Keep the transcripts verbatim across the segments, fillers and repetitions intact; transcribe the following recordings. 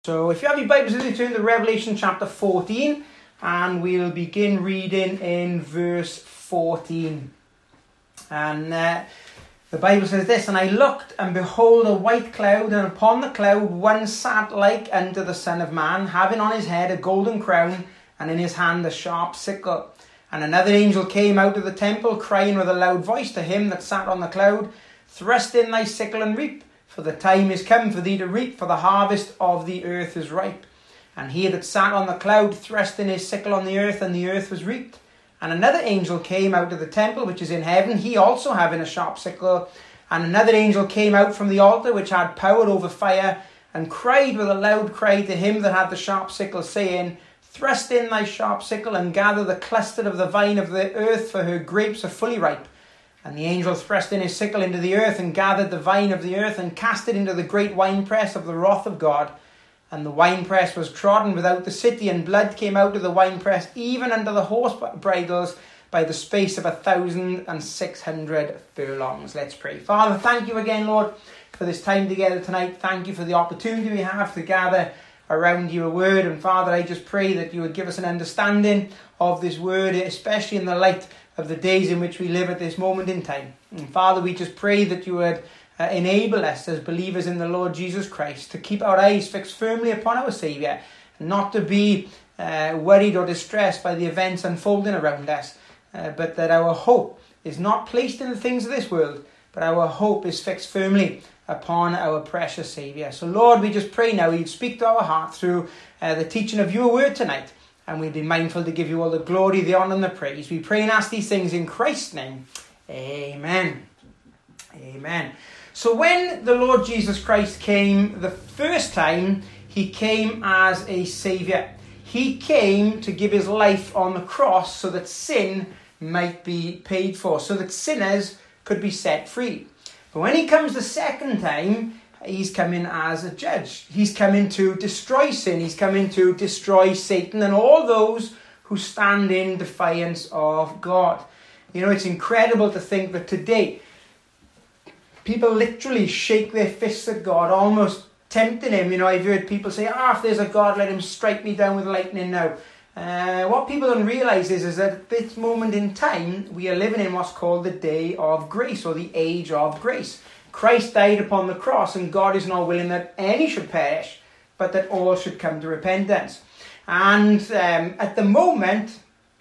So if you have your Bibles with you, turn to Revelation chapter fourteen, and we'll begin reading in verse fourteen. And uh, the Bible says this, "And I looked, and behold a white cloud, and upon the cloud one sat like unto the Son of Man, having on his head a golden crown, and in his hand a sharp sickle. And another angel came out of the temple, crying with a loud voice to him that sat on the cloud, Thrust in thy sickle and reap, for the time is come for thee to reap, for the harvest of the earth is ripe. And he that sat on the cloud thrust in his sickle on the earth, and the earth was reaped. And another angel came out of the temple which is in heaven, he also having a sharp sickle. And another angel came out from the altar which had power over fire, and cried with a loud cry to him that had the sharp sickle, saying, Thrust in thy sharp sickle, and gather the cluster of the vine of the earth, for her grapes are fully ripe. And the angel thrust in his sickle into the earth, and gathered the vine of the earth, and cast it into the great winepress of the wrath of God. And the winepress was trodden without the city, and blood came out of the winepress, even under the horse bridles, by the space of a thousand and six hundred furlongs." Let's pray. Father, thank you again, Lord, for this time together tonight. Thank you for the opportunity we have to gather around your word. And Father, I just pray that you would give us an understanding of this word, especially in the light of the days in which we live at this moment in time. And Father, we just pray that you would uh, enable us as believers in the Lord Jesus Christ to keep our eyes fixed firmly upon our Saviour, not to be uh, worried or distressed by the events unfolding around us, uh, but that our hope is not placed in the things of this world, but our hope is fixed firmly upon our precious Saviour. So Lord, we just pray now you'd speak to our heart through uh, the teaching of your word tonight. And we'll be mindful to give you all the glory, the honour and the praise. We pray and ask these things in Christ's name. Amen. Amen. So when the Lord Jesus Christ came the first time, he came as a saviour. He came to give his life on the cross so that sin might be paid for, so that sinners could be set free. But when he comes the second time, he's coming as a judge. He's coming to destroy sin. He's coming to destroy Satan and all those who stand in defiance of God. You know, it's incredible to think that today people literally shake their fists at God, almost tempting him. You know, I've heard people say, ah, if there's a God, let him strike me down with lightning now. Uh, what people don't realise is, is that at this moment in time, we are living in what's called the day of grace, or the age of grace. Christ died upon the cross, and God is not willing that any should perish, but that all should come to repentance. And um, at the moment,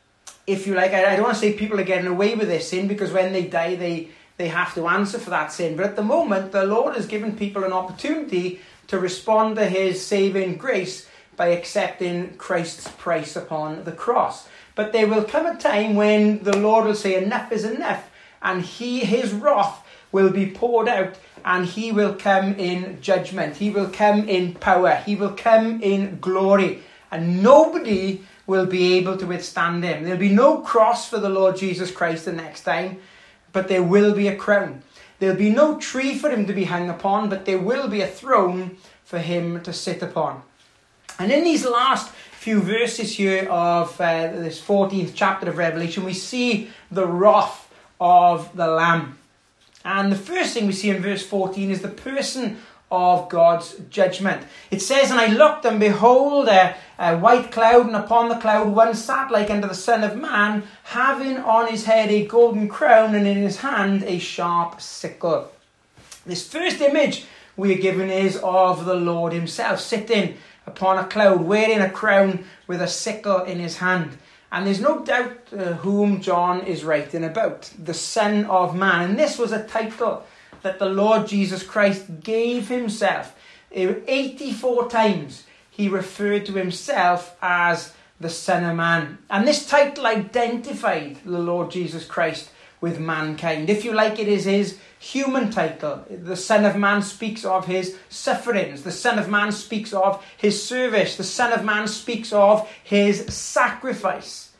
if you like, I, I don't want to say people are getting away with their sin, because when they die, they, they have to answer for that sin. But at the moment, the Lord has given people an opportunity to respond to his saving grace by accepting Christ's price upon the cross. But there will come a time when the Lord will say, enough is enough, and he, his wrath will be poured out, and he will come in judgment. He will come in power. He will come in glory, and nobody will be able to withstand him. There'll be no cross for the Lord Jesus Christ the next time, but there will be a crown. There'll be no tree for him to be hung upon, but there will be a throne for him to sit upon. And in these last few verses here of uh, this fourteenth chapter of Revelation, we see the wrath of the Lamb. And the first thing we see in verse fourteen is the person of God's judgment. It says, "And I looked, and behold, a, a white cloud, and upon the cloud one sat like unto the Son of Man, having on his head a golden crown, and in his hand a sharp sickle." This first image we are given is of the Lord himself, sitting upon a cloud, wearing a crown with a sickle in his hand. And there's no doubt uh, whom John is writing about, the Son of Man. And this was a title that the Lord Jesus Christ gave himself. eighty-four times he referred to himself as the Son of Man. And this title identified the Lord Jesus Christ with mankind. If you like, it is his human title. The Son of Man speaks of his sufferings. The Son of Man speaks of his service. The Son of Man speaks of his sacrifice.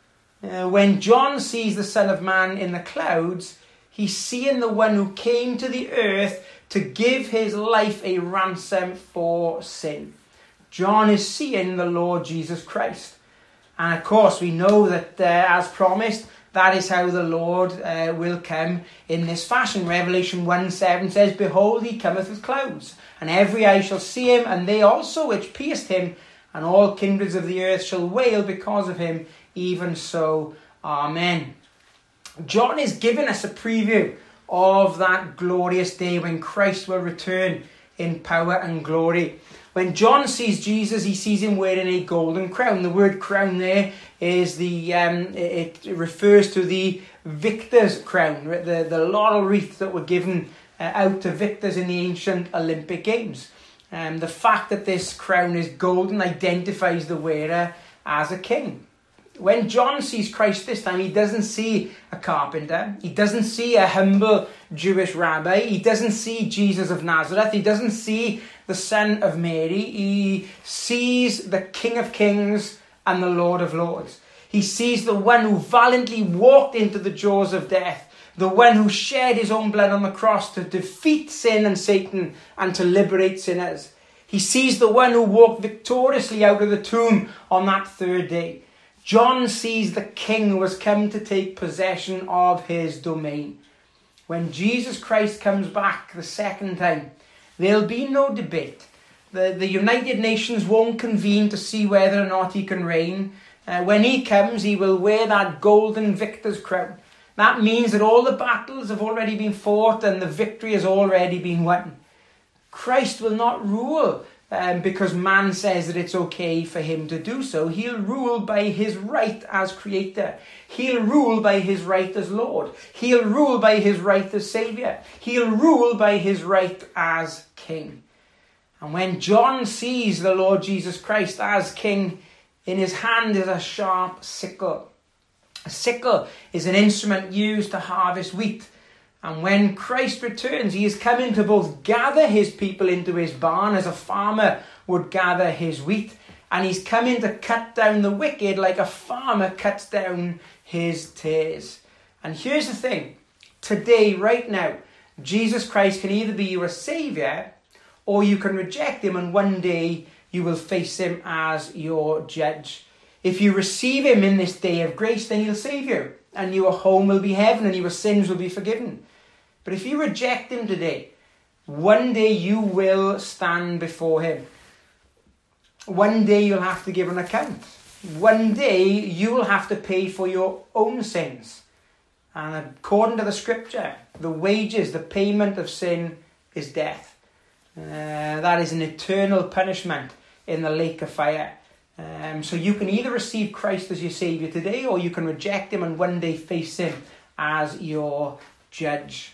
Uh, when John sees the Son of Man in the clouds, he's seeing the one who came to the earth to give his life a ransom for sin. John is seeing the Lord Jesus Christ. And of course, we know that uh, as promised, that is how the Lord uh, will come in this fashion. Revelation one seven says, "Behold, he cometh with clouds, and every eye shall see him, and they also which pierced him, and all kindreds of the earth shall wail because of him. Even so, Amen." John is giving us a preview of that glorious day when Christ will return in power and glory. When John sees Jesus, he sees him wearing a golden crown. The word crown there is the um, it refers to the victor's crown, the, the laurel wreath that were given uh, out to victors in the ancient Olympic Games. Um, the fact that this crown is golden identifies the wearer as a king. When John sees Christ this time, he doesn't see a carpenter. He doesn't see a humble Jewish rabbi. He doesn't see Jesus of Nazareth. He doesn't see the Son of Mary. He sees the King of Kings and the Lord of Lords. He sees the one who valiantly walked into the jaws of death, the one who shed his own blood on the cross to defeat sin and Satan and to liberate sinners. He sees the one who walked victoriously out of the tomb on that third day. John sees the king who has come to take possession of his domain. When Jesus Christ comes back the second time, there'll be no debate. The, the United Nations won't convene to see whether or not he can reign. Uh, when he comes, he will wear that golden victor's crown. That means that all the battles have already been fought and the victory has already been won. Christ will not rule Um, because man says that it's okay for him to do so. He'll rule by his right as creator. He'll rule by his right as Lord. He'll rule by his right as Saviour. He'll rule by his right as King. And when John sees the Lord Jesus Christ as King, in his hand is a sharp sickle. A sickle is an instrument used to harvest wheat. And when Christ returns, he is coming to both gather his people into his barn as a farmer would gather his wheat. And he's coming to cut down the wicked like a farmer cuts down his tares. And here's the thing. Today, right now, Jesus Christ can either be your saviour or you can reject him and one day you will face him as your judge. If you receive him in this day of grace, then he'll save you. And your home will be heaven and your sins will be forgiven. But if you reject him today, one day you will stand before him. One day you'll have to give an account. One day you will have to pay for your own sins. And according to the scripture, the wages, the payment of sin is death. Uh, that is an eternal punishment in the lake of fire. Um, so you can either receive Christ as your saviour today, or you can reject him and one day face him as your judge.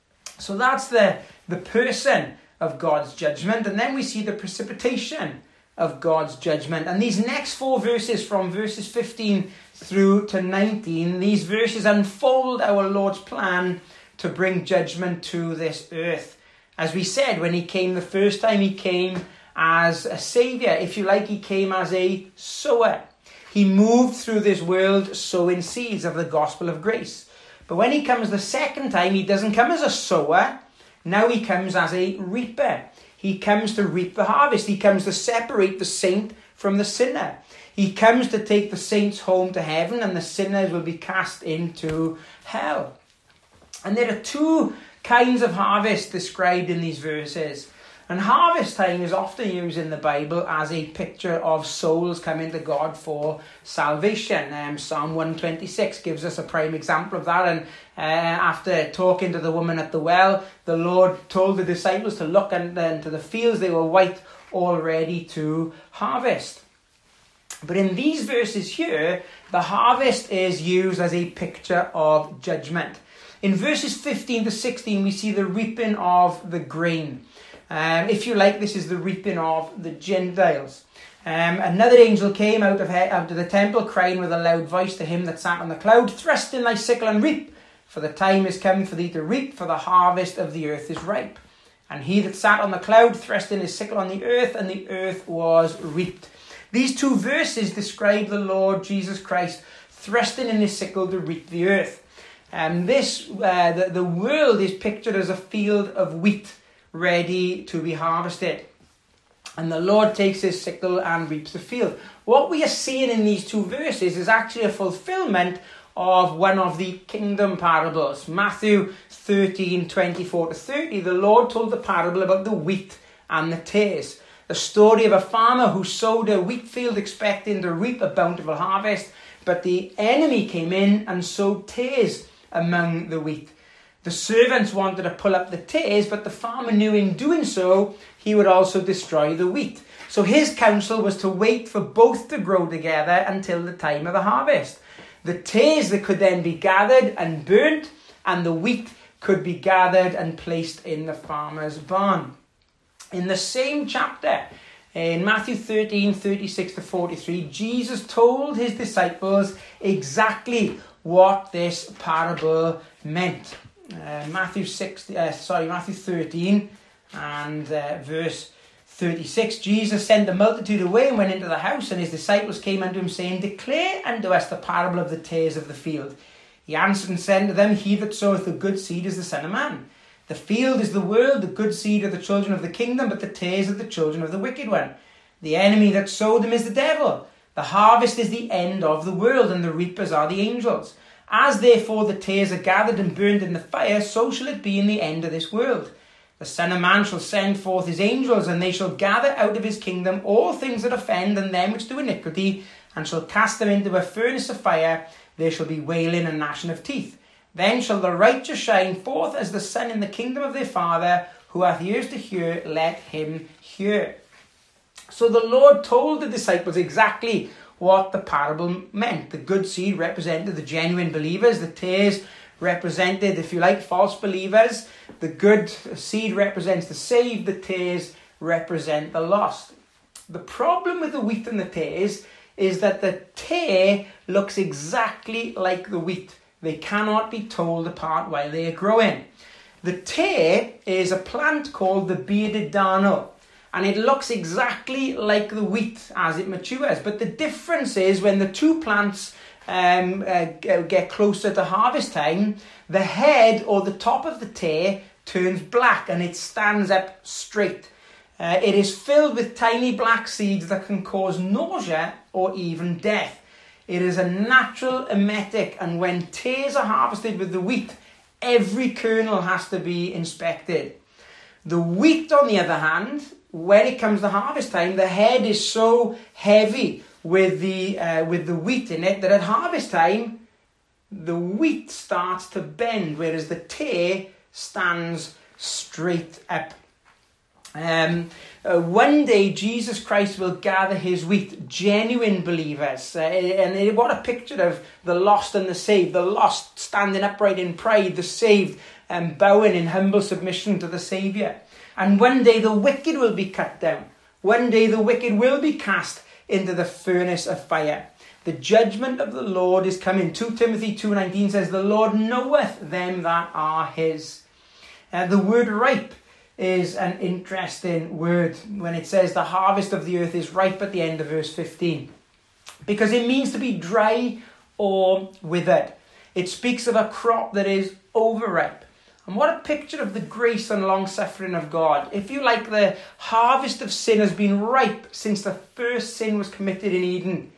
So that's the, the person of God's judgment. And then we see the precipitation of God's judgment. And these next four verses, from verses fifteen through to nineteen, these verses unfold our Lord's plan to bring judgment to this earth. As we said, when he came the first time, he came as a saviour. If you like, he came as a sower. He moved through this world sowing seeds of the gospel of grace. But when he comes the second time, he doesn't come as a sower. Now he comes as a reaper. He comes to reap the harvest. He comes to separate the saint from the sinner. He comes to take the saints home to heaven and the sinners will be cast into hell. And there are two kinds of harvest described in these verses. And harvest time is often used in the Bible as a picture of souls coming to God for salvation. Um, Psalm one twenty-six gives us a prime example of that. And uh, after talking to the woman at the well, the Lord told the disciples to look into the fields. They were white, all ready to harvest. But in these verses here, the harvest is used as a picture of judgment. In verses fifteen to sixteen, we see the reaping of the grain. Um, if you like, this is the reaping of the Gentiles. Um, another angel came out of, he- out of the temple, crying with a loud voice to him that sat on the cloud, "Thrust in thy sickle and reap, for the time is come for thee to reap, for the harvest of the earth is ripe." And he that sat on the cloud thrust in his sickle on the earth, and the earth was reaped. These two verses describe the Lord Jesus Christ thrusting in his sickle to reap the earth. And this, uh, the, the world is pictured as a field of wheat, ready to be harvested. And the Lord takes his sickle and reaps the field. What we are seeing in these two verses is actually a fulfillment of one of the kingdom parables. Matthew thirteen, twenty-four to thirty, the Lord told the parable about the wheat and the tares. The story of a farmer who sowed a wheat field expecting to reap a bountiful harvest, but the enemy came in and sowed tares among the wheat. The servants wanted to pull up the tares, but the farmer knew in doing so, he would also destroy the wheat. So his counsel was to wait for both to grow together until the time of the harvest. The tares that could then be gathered and burnt, and the wheat could be gathered and placed in the farmer's barn. In the same chapter, in Matthew thirteen, thirty-six to forty-three, Jesus told his disciples exactly what this parable meant. Uh, Matthew six, uh, sorry, Matthew thirteen and uh, verse thirty-six. Jesus sent the multitude away and went into the house, and his disciples came unto him, saying, Declare unto us the parable of the tares of the field. He answered and said unto them, He that soweth the good seed is the Son of Man. The field is the world, the good seed are the children of the kingdom, but the tares are the children of the wicked one. The enemy that sowed them is the devil. The harvest is the end of the world, and the reapers are the angels. As therefore the tares are gathered and burned in the fire, so shall it be in the end of this world. The Son of Man shall send forth his angels, and they shall gather out of his kingdom all things that offend, and them which do iniquity, and shall cast them into a furnace of fire. There shall be wailing and gnashing of teeth. Then shall the righteous shine forth as the sun in the kingdom of their Father. Who hath ears to hear, let him hear. So the Lord told the disciples exactly what the parable meant. The good seed represented the genuine believers. The tares represented, if you like, false believers. The good seed represents the saved. The tares represent the lost. The problem with the wheat and the tares is that the tare looks exactly like the wheat. They cannot be told apart while they are growing. The tare is a plant called the bearded darnel, and it looks exactly like the wheat as it matures. But the difference is when the two plants um, uh, get closer to harvest time, the head or the top of the tare turns black and it stands up straight. Uh, it is filled with tiny black seeds that can cause nausea or even death. It is a natural emetic, and when tares are harvested with the wheat, every kernel has to be inspected. The wheat, on the other hand, when it comes to harvest time, the head is so heavy with the uh, with the wheat in it that at harvest time, the wheat starts to bend, whereas the tare stands straight up. Um, uh, one day Jesus Christ will gather his wheat, genuine believers, uh, and what a picture of the lost and the saved, the lost standing upright in pride, the saved um, bowing in humble submission to the Saviour. And one day the wicked will be cut down. One day the wicked will be cast into the furnace of fire. The judgment of the Lord is coming. Second Timothy two nineteen says, The Lord knoweth them that are his. Uh, the word ripe is an interesting word when it says the harvest of the earth is ripe at the end of verse fifteen. Because it means to be dry or withered. It speaks of a crop that is overripe. And what a picture of the grace and long-suffering of God. If you like, the harvest of sin has been ripe since the first sin was committed in Eden.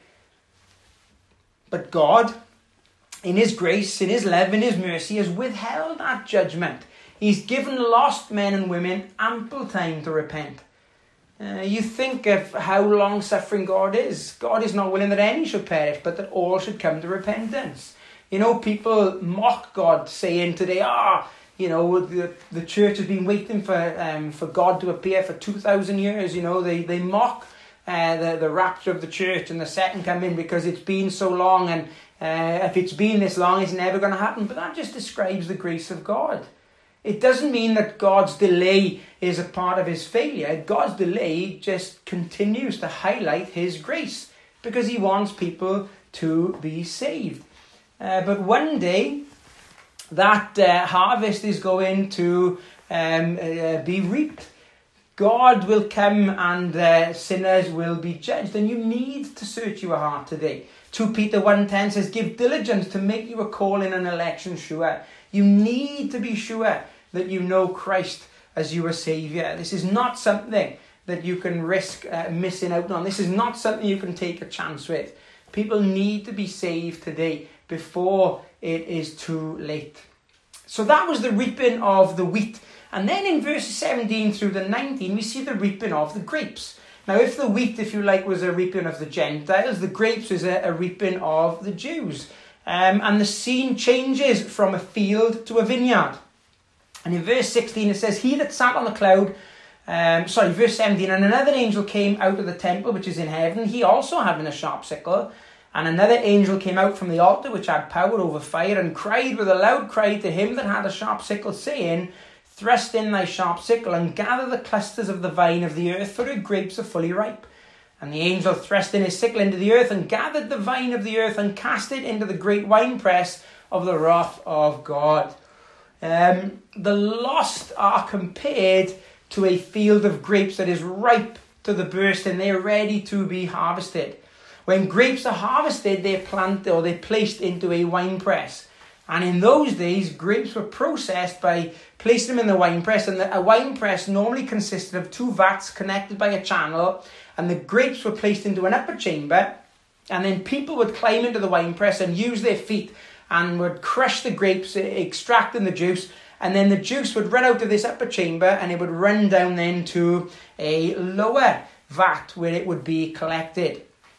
But God, in his grace, in his love, in his mercy, has withheld that judgment. He's given lost men and women ample time to repent. Uh, you think of how long-suffering God is. God is not willing that any should perish, but that all should come to repentance. You know, people mock God, saying today, ah, you know, the, the church has been waiting for um, for God to appear for two thousand years. You know, they, they mock uh, the, the rapture of the church and the second coming because it's been so long, and uh, if it's been this long, it's never going to happen. But that just describes the grace of God. It doesn't mean that God's delay is a part of his failure. God's delay just continues to highlight his grace because he wants people to be saved. Uh, but one day, that uh, harvest is going to um, uh, be reaped. God will come and uh, sinners will be judged. And you need to search your heart today. Second Peter one ten says, Give diligence to make your calling and election sure. You need to be sure that you know Christ as your Saviour. This is not something that you can risk uh, missing out on. This is not something you can take a chance with. People need to be saved today. before it is too late. So that was the reaping of the wheat. And then in verses seventeen through the nineteen, we see the reaping of the grapes. Now, if the wheat, if you like, was a reaping of the Gentiles, the grapes was a, a reaping of the Jews. Um, and the scene changes from a field to a vineyard. And in verse sixteen it says, he that sat on the cloud, um, sorry, verse seventeen, and another angel came out of the temple which is in heaven, he also having a sharp sickle. And another angel came out from the altar which had power over fire, and cried with a loud cry to him that had a sharp sickle, saying, thrust in thy sharp sickle, and gather the clusters of the vine of the earth, for her grapes are fully ripe. And the angel thrust in his sickle into the earth, and gathered the vine of the earth, and cast it into the great winepress of the wrath of God. Um, the lost are compared to a field of grapes that is ripe to the bursting. They are ready to be harvested. When grapes are harvested, they're planted or they're placed into a winepress. And in those days, grapes were processed by placing them in the winepress. And the, a winepress normally consisted of two vats connected by a channel. And the grapes were placed into an upper chamber. And then people would climb into the winepress and use their feet and would crush the grapes, extracting the juice. And then the juice would run out of this upper chamber and it would run down then to a lower vat where it would be collected.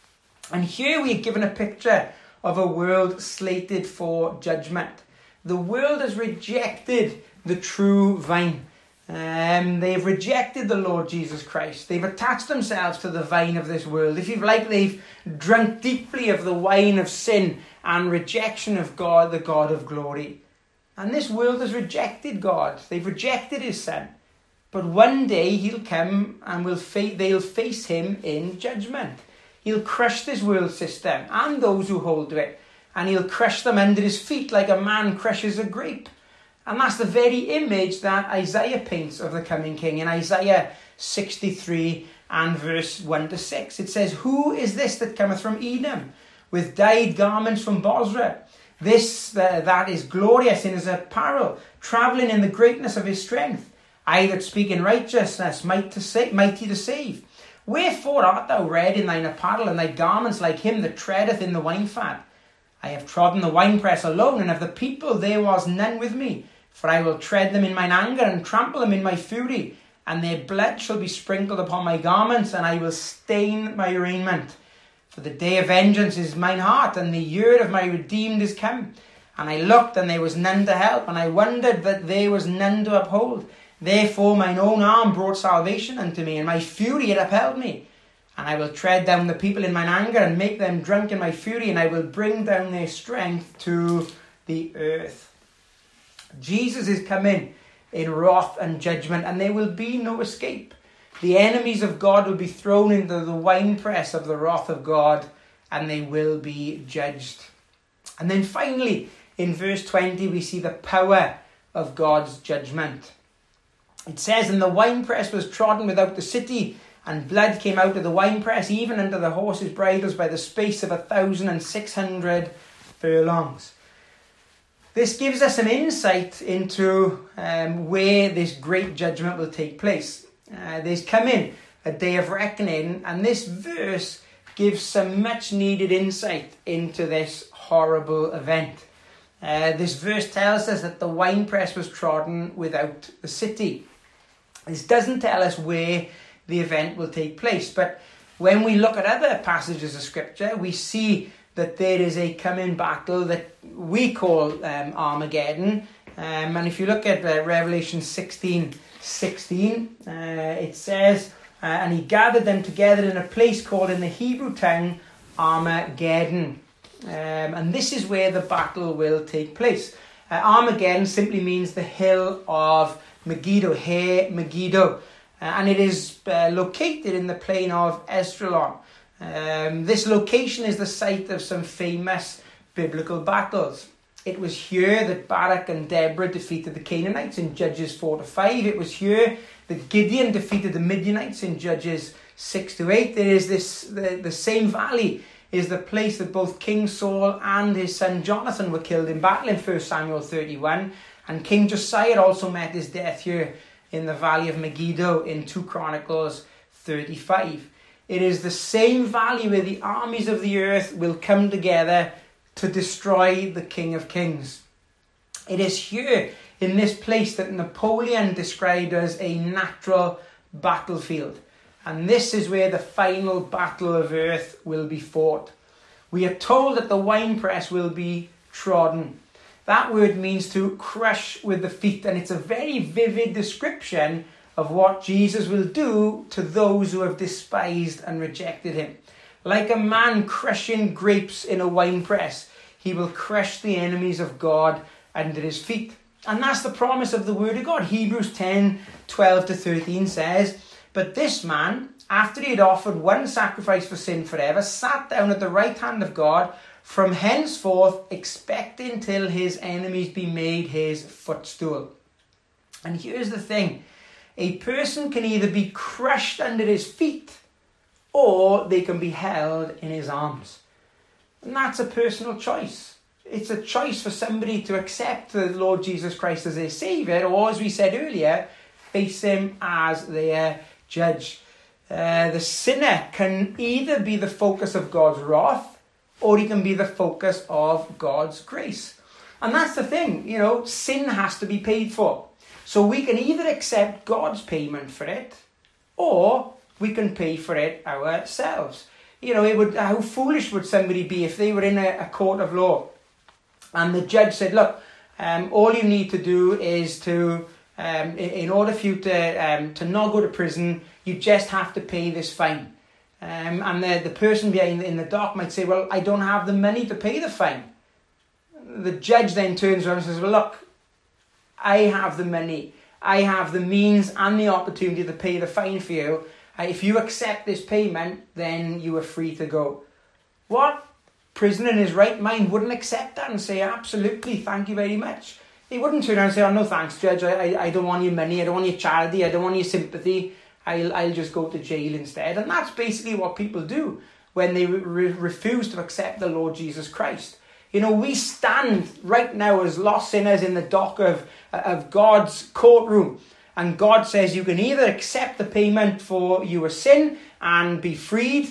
And here we are given a picture of a world slated for judgment. The world has rejected the true vine. Um, they've rejected the Lord Jesus Christ. They've attached themselves to the vine of this world. If you like, they've drunk deeply of the wine of sin and rejection of God, the God of glory. And this world has rejected God. They've rejected his Son. But one day he'll come and will fa- they'll face him in judgment. He'll crush this world system and those who hold to it. And he'll crush them under his feet like a man crushes a grape. And that's the very image that Isaiah paints of the coming king in Isaiah sixty-three and verse one to six. It says, who is this that cometh from Edom, with dyed garments from Bozrah? This uh, that is glorious in his apparel, travelling in the greatness of his strength. I that speak in righteousness, might to sa- mighty to save. Wherefore art thou red in thine apparel, and thy garments like him that treadeth in the winefat? I have trodden the winepress alone, and of the people there was none with me. For I will tread them in mine anger, and trample them in my fury. And their blood shall be sprinkled upon my garments, and I will stain my raiment. For the day of vengeance is mine heart, and the year of my redeemed is come. And I looked, and there was none to help, and I wondered that there was none to uphold. Therefore mine own arm brought salvation unto me, and my fury it upheld me. And I will tread down the people in mine anger, and make them drunk in my fury, and I will bring down their strength to the earth. Jesus is coming in wrath and judgment, and there will be no escape. The enemies of God will be thrown into the winepress of the wrath of God, and they will be judged. And then finally, in verse twenty, we see the power of God's judgment. It says, and the winepress was trodden without the city, and blood came out of the winepress, even unto the horses' bridles, by the space of a thousand and six hundred furlongs. This gives us an insight into um, where this great judgment will take place. Uh, there's coming a day of reckoning, and this verse gives some much needed insight into this horrible event. Uh, this verse tells us that the winepress was trodden without the city. This doesn't tell us where the event will take place, but when we look at other passages of scripture, we see that there is a coming battle that we call um, Armageddon. Um, and if you look at uh, Revelation sixteen sixteen, uh, it says, uh, and he gathered them together in a place called in the Hebrew tongue Armageddon. Um, and this is where the battle will take place. Uh, Armageddon simply means the hill of Megiddo, He Megiddo. Uh, and it is uh, located in the plain of Esdraelon. Um, this location is the site of some famous biblical battles. It was here that Barak and Deborah defeated the Canaanites in Judges four to five. It was here that Gideon defeated the Midianites in Judges six to eight. There is this the, the same valley is the place that both King Saul and his son Jonathan were killed in battle in First Samuel thirty-one. And King Josiah also met his death here in the valley of Megiddo in Second Chronicles thirty-five. It is the same valley where the armies of the earth will come together to destroy the King of Kings. It is here in this place that Napoleon described as a natural battlefield. And this is where the final battle of earth will be fought. We are told that the winepress will be trodden. That word means to crush with the feet, and it's a very vivid description of what Jesus will do to those who have despised and rejected him. Like a man crushing grapes in a winepress, he will crush the enemies of God under his feet. And that's the promise of the word of God. Hebrews ten, twelve to thirteen says, "But this man, after he had offered one sacrifice for sin forever, sat down at the right hand of God, from henceforth expecting till his enemies be made his footstool." And here's the thing. A person can either be crushed under his feet, or they can be held in his arms. And that's a personal choice. It's a choice for somebody to accept the Lord Jesus Christ as their Saviour, or as we said earlier, face him as their judge. Uh, the sinner can either be the focus of God's wrath, or he can be the focus of God's grace. And that's the thing, you know, sin has to be paid for. So we can either accept God's payment for it, or we can pay for it ourselves. You know, it would, how foolish would somebody be if they were in a, a court of law and the judge said, look, um, all you need to do is to, um, in, in order for you to, um, to not go to prison, you just have to pay this fine. Um, and the, the person behind in the dock might say, well, I don't have the money to pay the fine. The judge then turns around and says, well, look, I have the money. I have the means and the opportunity to pay the fine for you. Uh, if you accept this payment, then you are free to go. What prisoner in his right mind wouldn't accept that and say, absolutely, thank you very much? He wouldn't turn around and say, oh, no, thanks, Judge. I, I, I don't want your money. I don't want your charity. I don't want your sympathy. I'll, I'll just go to jail instead. And that's basically what people do when they re- refuse to accept the Lord Jesus Christ. You know, we stand right now as lost sinners in the dock of, of God's courtroom. And God says you can either accept the payment for your sin and be freed,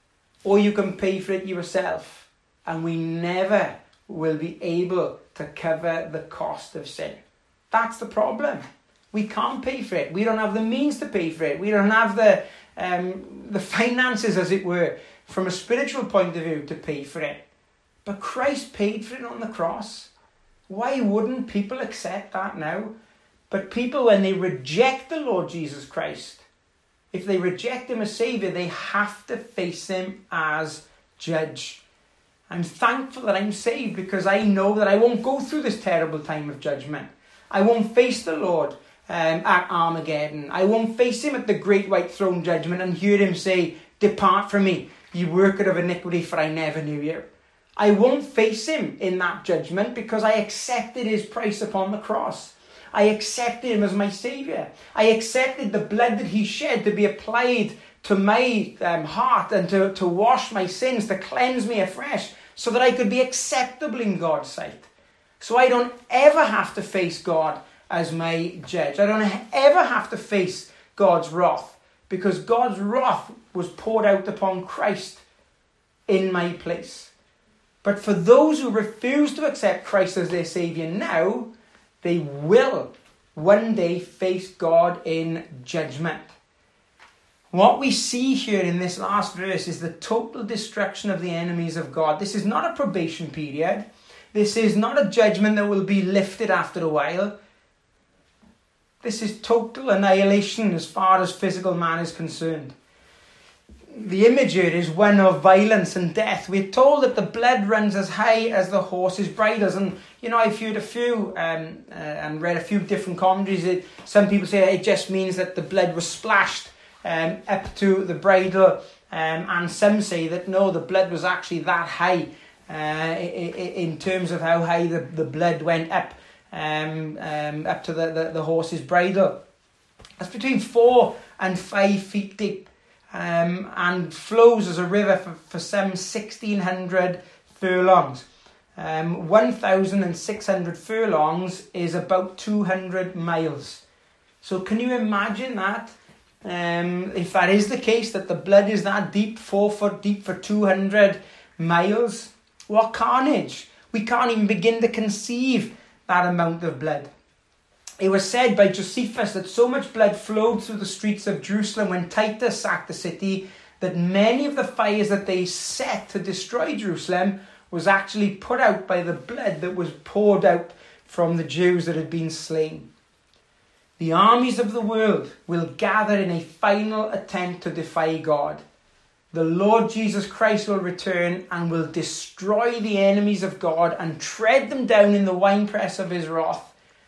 or you can pay for it yourself. And we never will be able to cover the cost of sin. That's the problem. We can't pay for it. We don't have the means to pay for it. We don't have the um, the finances, as it were, from a spiritual point of view to pay for it. But Christ paid for it on the cross. Why wouldn't people accept that now? But people, when they reject the Lord Jesus Christ, if they reject him as Saviour, they have to face him as judge. I'm thankful that I'm saved because I know that I won't go through this terrible time of judgment. I won't face the Lord um, at Armageddon. I won't face him at the great white throne judgment and hear him say, depart from me, you worker of iniquity, for I never knew you. I won't face him in that judgment because I accepted his price upon the cross. I accepted him as my Saviour. I accepted the blood that he shed to be applied to my um, heart and to, to wash my sins, to cleanse me afresh, so that I could be acceptable in God's sight. So I don't ever have to face God as my judge. I don't ever have to face God's wrath, because God's wrath was poured out upon Christ in my place. But for those who refuse to accept Christ as their Saviour now, they will one day face God in judgment. What we see here in this last verse is the total destruction of the enemies of God. This is not a probation period. This is not a judgment that will be lifted after a while. This is total annihilation as far as physical man is concerned. The image here is one of violence and death. We're told that the blood runs as high as the horses' bridles. And, you know, I've heard a few um, uh, and read a few different commentaries. That some people say it just means that the blood was splashed um, up to the bridle. Um, and some say that, no, the blood was actually that high uh, in terms of how high the, the blood went up, um, um, up to the, the, the horse's bridle. That's between four and five feet deep. Um, and flows as a river for, for some sixteen hundred furlongs. Um, one thousand six hundred furlongs is about two hundred miles. So can you imagine that? Um, if that is the case, that the blood is that deep, four foot deep for two hundred miles, What carnage! We can't even begin to conceive that amount of blood. It was said by Josephus that so much blood flowed through the streets of Jerusalem when Titus sacked the city that many of the fires that they set to destroy Jerusalem was actually put out by the blood that was poured out from the Jews that had been slain. The armies of the world will gather in a final attempt to defy God. The Lord Jesus Christ will return and will destroy the enemies of God and tread them down in the winepress of his wrath.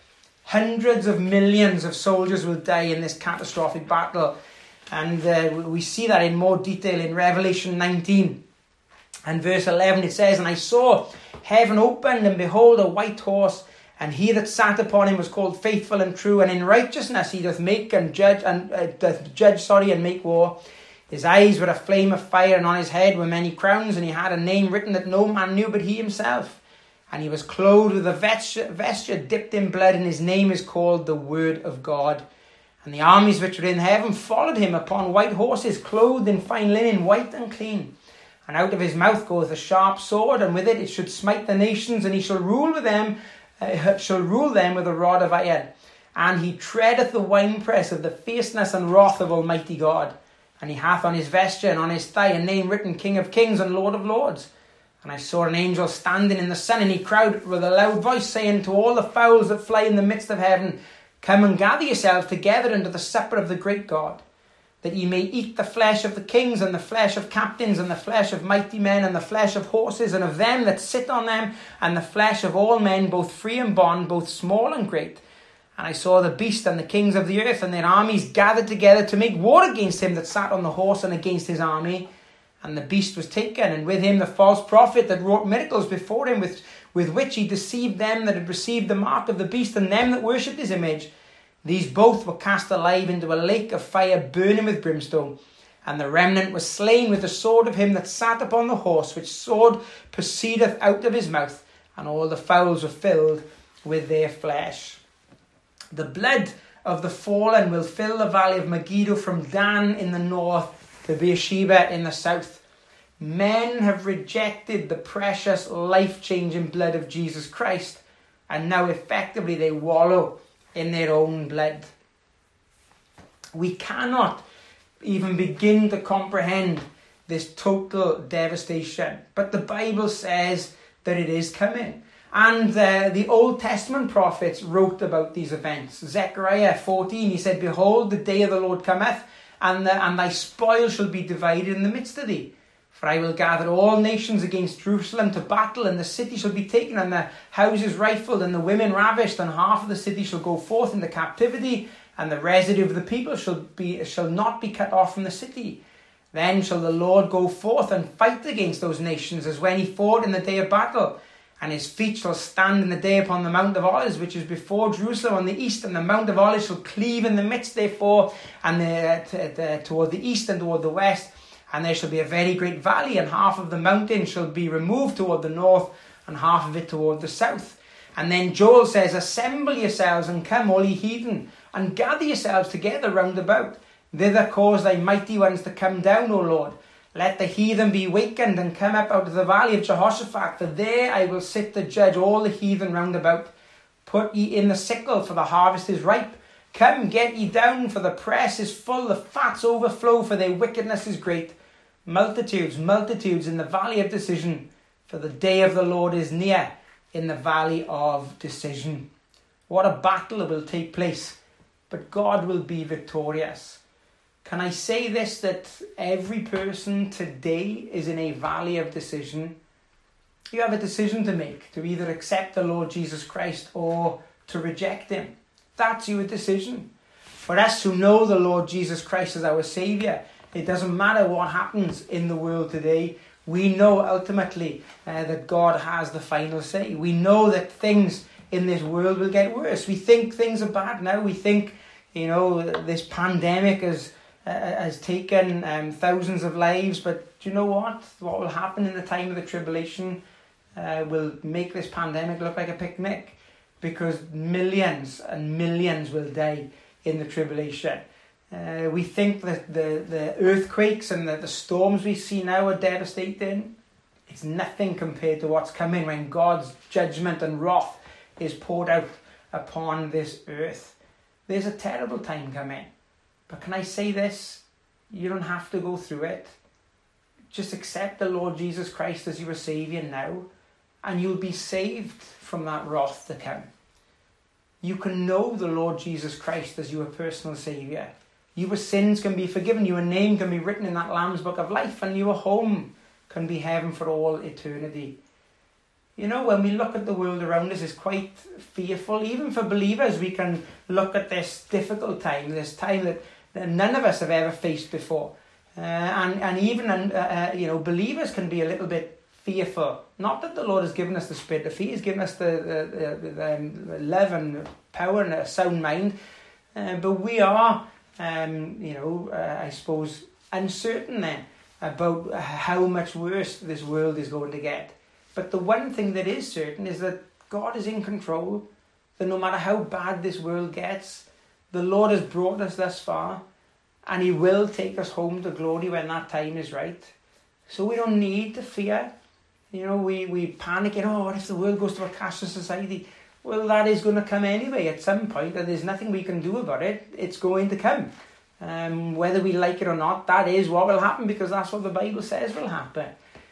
Hundreds of millions of soldiers will die in this catastrophic battle. And uh, we see that in more detail in Revelation nineteen. And verse eleven it says, "And I saw heaven opened, and behold a white horse, and he that sat upon him was called Faithful and True, and in righteousness he doth make and judge, and uh, doth judge, sorry, and make war. His eyes were a flame of fire, and on his head were many crowns, and he had a name written that no man knew but he himself. And he was clothed with a vesture, vesture dipped in blood, and his name is called the Word of God. And the armies which were in heaven followed him upon white horses, clothed in fine linen, white and clean. And out of his mouth goeth a sharp sword, and with it it should smite the nations, and he shall rule with them, uh, shall rule them with a rod of iron. And he treadeth the winepress of the fierceness and wrath of Almighty God. And he hath on his vesture and on his thigh a name written, King of Kings and Lord of Lords. And I saw an angel standing in the sun, and he cried with a loud voice, saying to all the fowls that fly in the midst of heaven, Come and gather yourselves together unto the supper of the great God, that ye may eat the flesh of the kings, and the flesh of captains, and the flesh of mighty men, and the flesh of horses, and of them that sit on them, and the flesh of all men, both free and bond, both small and great. And I saw the beast and the kings of the earth and their armies gathered together to make war against him that sat on the horse and against his army. And the beast was taken, and with him the false prophet that wrought miracles before him, with, with which he deceived them that had received the mark of the beast, and them that worshipped his image. These both were cast alive into a lake of fire burning with brimstone. And the remnant was slain with the sword of him that sat upon the horse, which sword proceedeth out of his mouth, and all the fowls were filled with their flesh. The blood of the fallen will fill the valley of Megiddo from Dan in the north to Beersheba in the south. Men have rejected the precious, life-changing blood of Jesus Christ, and now effectively they wallow in their own blood. We cannot even begin to comprehend this total devastation, but the Bible says that it is coming. And uh, the Old Testament prophets wrote about these events. Zechariah fourteen, he said, Behold, the day of the Lord cometh, and, the, and thy spoil shall be divided in the midst of thee. For I will gather all nations against Jerusalem to battle, and the city shall be taken, and the houses rifled, and the women ravished, and half of the city shall go forth into captivity, and the residue of the people shall be shall not be cut off from the city. Then shall the Lord go forth and fight against those nations, as when he fought in the day of battle. And his feet shall stand in the day upon the Mount of Olives, which is before Jerusalem on the east, and the Mount of Olives shall cleave in the midst therefore, and the, t- t- toward the east and toward the west. And there shall be a very great valley, and half of the mountain shall be removed toward the north, and half of it toward the south. And then Joel says, Assemble yourselves, and come, all ye heathen, and gather yourselves together round about. Thither cause thy mighty ones to come down, O Lord. Let the heathen be wakened, and come up out of the valley of Jehoshaphat, for there I will sit to judge all the heathen round about. Put ye in the sickle, for the harvest is ripe. Come, get ye down, for the press is full, the fats overflow, for their wickedness is great. Multitudes, multitudes in the valley of decision, for the day of the Lord is near in the valley of decision. What a battle will take place, but God will be victorious. Can I say this, that every person today is in a valley of decision? You have a decision to make, to either accept the Lord Jesus Christ or to reject him. That's your decision. For us who know the Lord Jesus Christ as our Saviour, it doesn't matter what happens in the world today. We know ultimately uh, that God has the final say. We know that things in this world will get worse. We think things are bad now. We think, you know, this pandemic has, uh, has taken um, thousands of lives. But do you know what? What will happen in the time of the tribulation uh, will make this pandemic look like a picnic, because millions and millions will die in the tribulation. Uh, we think that the, the earthquakes and the, the storms we see now are devastating. It's nothing compared to what's coming when God's judgment and wrath is poured out upon this earth. There's a terrible time coming. But can I say this? You don't have to go through it. Just accept the Lord Jesus Christ as your Saviour now, and you'll be saved from that wrath to come. You can know the Lord Jesus Christ as your personal Saviour. Your sins can be forgiven. Your name can be written in that Lamb's Book of Life, and your home can be heaven for all eternity. You know, when we look at the world around us, it's quite fearful. Even for believers, we can look at this difficult time, this time that, that none of us have ever faced before. Uh, and, and even, uh, uh, you know, believers can be a little bit fearful. Not that the Lord has given us the spirit of fear. He's given us the, the, the, the, um, the love and power and a sound mind. Uh, but we are, um, you know, uh, I suppose, uncertain then about how much worse this world is going to get. But the one thing that is certain is that God is in control. That no matter how bad this world gets, the Lord has brought us thus far, and He will take us home to glory when that time is right. So we don't need to fear. You know, we, we panic, and oh, what if the world goes to a cashless society? Well, that is going to come anyway at some point, and there's nothing we can do about it. It's going to come. Um, whether we like it or not, that is what will happen, because that's what the Bible says will happen.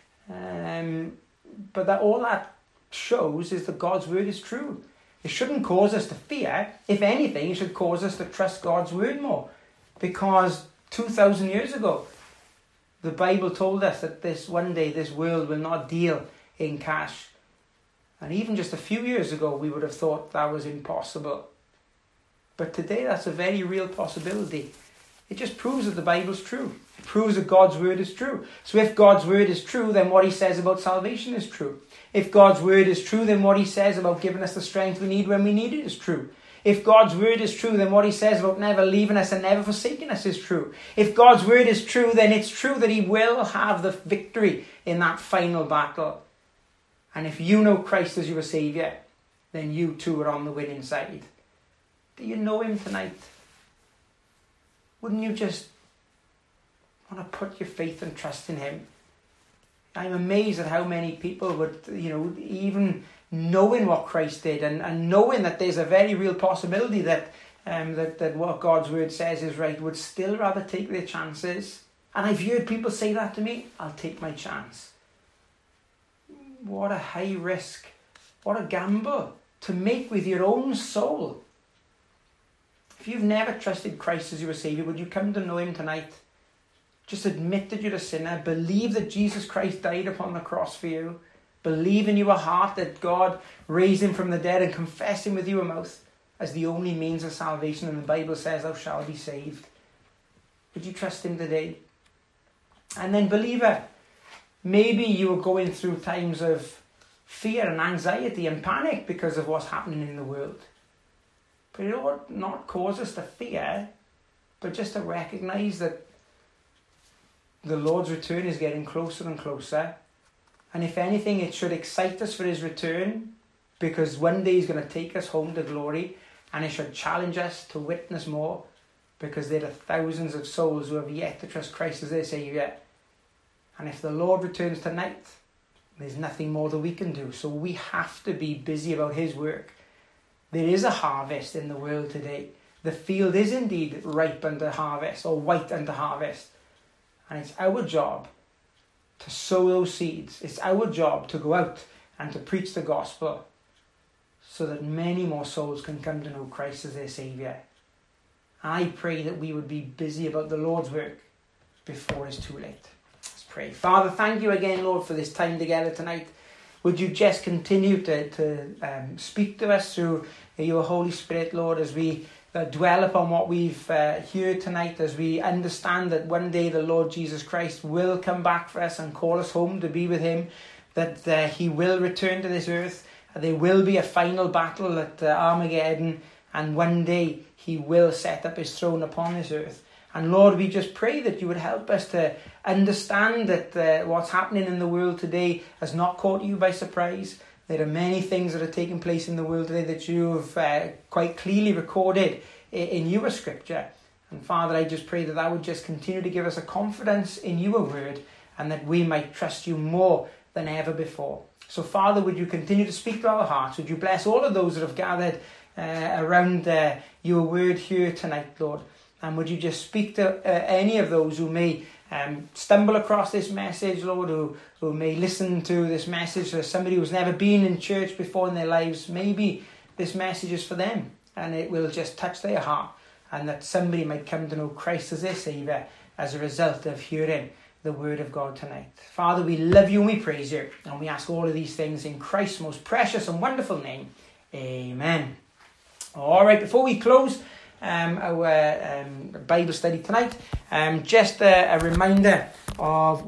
Um, but that all that shows is that God's word is true. It shouldn't cause us to fear. If anything, it should cause us to trust God's word more. Because two thousand years ago, the Bible told us that this one day this world will not deal in cash. And even just a few years ago, we would have thought that was impossible. But today, that's a very real possibility. It just proves that the Bible's true. It proves that God's word is true. So if God's word is true, then what He says about salvation is true. If God's word is true, then what He says about giving us the strength we need when we need it is true. If God's word is true, then what He says about never leaving us and never forsaking us is true. If God's word is true, then it's true that He will have the victory in that final battle. And if you know Christ as your Saviour, then you too are on the winning side. Do you know Him tonight? Wouldn't you just want to put your faith and trust in Him? I'm amazed at how many people would, you know, even knowing what Christ did and, and knowing that there's a very real possibility that, um, that that what God's word says is right, would still rather take their chances. And I've heard people say that to me, I'll take my chance. What a high risk, what a gamble to make with your own soul. If you've never trusted Christ as your Saviour, would you come to know Him tonight? Just admit that you're a sinner. Believe that Jesus Christ died upon the cross for you. Believe in your heart that God raised Him from the dead, and confess Him with your mouth as the only means of salvation. And the Bible says, thou shalt be saved. Would you trust Him today? And then, believer, maybe you are going through times of fear and anxiety and panic because of what's happening in the world. But it ought not cause us to fear, but just to recognise that the Lord's return is getting closer and closer. And if anything, it should excite us for His return, because one day He's going to take us home to glory, and it should challenge us to witness more, because there are thousands of souls who have yet to trust Christ as their Saviour. And if the Lord returns tonight, there's nothing more that we can do. So we have to be busy about His work. There is a harvest in the world today. The field is indeed ripe unto harvest, or white unto harvest. And it's our job to sow those seeds. It's our job to go out and to preach the gospel, so that many more souls can come to know Christ as their Saviour. I pray that we would be busy about the Lord's work before it's too late. Let's pray. Father, thank you again, Lord, for this time together tonight. Would you just continue to, to um, speak to us through your Holy Spirit, Lord, as we uh, dwell upon what we've uh, heard tonight, as we understand that one day the Lord Jesus Christ will come back for us and call us home to be with Him, that uh, He will return to this earth. There will be a final battle at uh, Armageddon, and one day He will set up His throne upon this earth. And Lord, we just pray that you would help us to understand that uh, what's happening in the world today has not caught you by surprise. There are many things that are taking place in the world today that you've uh, quite clearly recorded in, in your scripture. And Father, I just pray that that would just continue to give us a confidence in your word, and that we might trust you more than ever before. So, Father, would you continue to speak to our hearts? Would you bless all of those that have gathered uh, around uh, your word here tonight, Lord? And would you just speak to uh, any of those who may um, stumble across this message, Lord, who, who may listen to this message as somebody who's never been in church before in their lives. Maybe this message is for them and it will just touch their heart, and that somebody might come to know Christ as their Saviour as a result of hearing the word of God tonight. Father, we love you and we praise you, and we ask all of these things in Christ's most precious and wonderful name. Amen. All right, before we close um, our um, Bible study tonight, um, just a, a reminder of